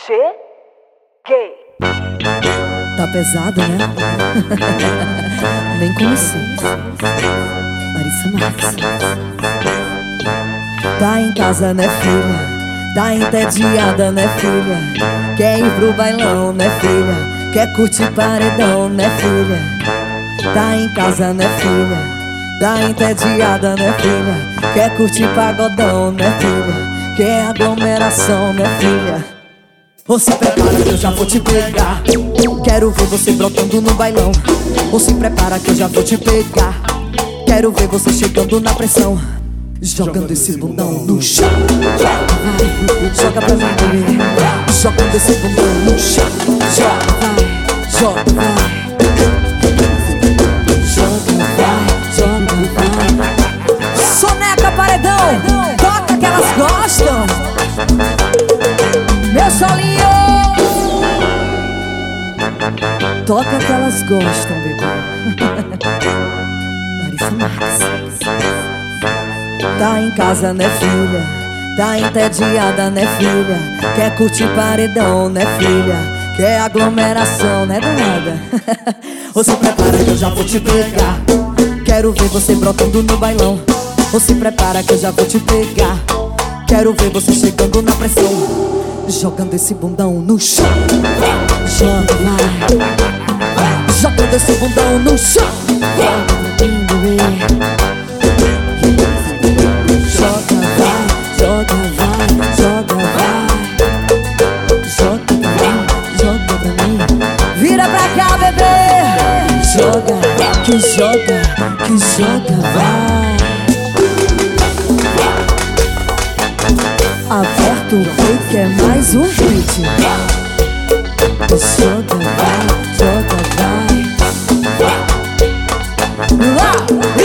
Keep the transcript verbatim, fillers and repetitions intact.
Cheguei. Tá pesado, né? Nem comecei. Larissa Marques. Tá em casa, né, filha? Tá entediada, né, filha? Quer ir pro bailão, né, filha? Quer curtir paredão, né, filha? Tá em casa, né, filha? Tá entediada, né, filha? Quer curtir pagodão, né, filha? Quer aglomeração, né, filha? Ou se prepara que eu já vou te pegar. Quero ver você brotando no bailão. Ou se prepara que eu já vou te pegar. Quero ver você chegando na pressão, jogando esse bundão no chão. Vai, joga pra mim, bebê. Jogando esse bundão no chão. Joga, vai, joga, vai. Joga, vai, joga, vai. Soneca paredão, toca que elas gostam. Meu solinho, toca que elas gostam, bebê. Larissa Marques. Tá em casa, né, filha? Tá entediada, né, filha? Quer curtir paredão, né, filha? Quer aglomeração, né, danada? Ou se prepara que eu já vou te pegar. Quero ver você brotando no bailão. Ou se prepara que eu já vou te pegar. Quero ver você chegando na pressão, jogando esse bundão no chão. Joga, vai. Jogando esse bundão no chão. Joga, vai, joga, vai, joga, vai. Joga, vai, joga pra mim. Vira pra cá, bebê. Joga, que joga, que joga, vai. Aperta o play que é mais um hit. Joga, vai, joga, vai. Uau!